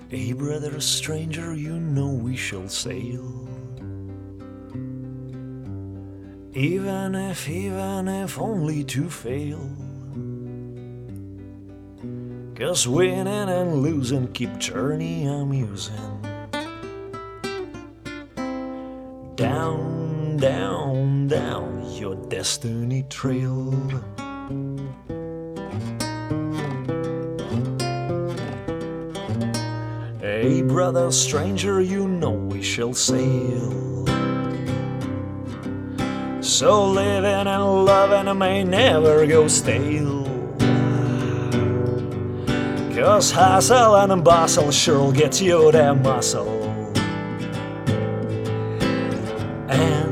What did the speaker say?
Hey brother stranger, you know we shall sail. Even if only to fail. 'Cause winning and losing keep journey amusing. Down, down, down your destiny trail. Hey brother stranger, you know we shall sail. So living and loving may never go stale. 'Cause hustle and bustle sure'll get you that muscle. And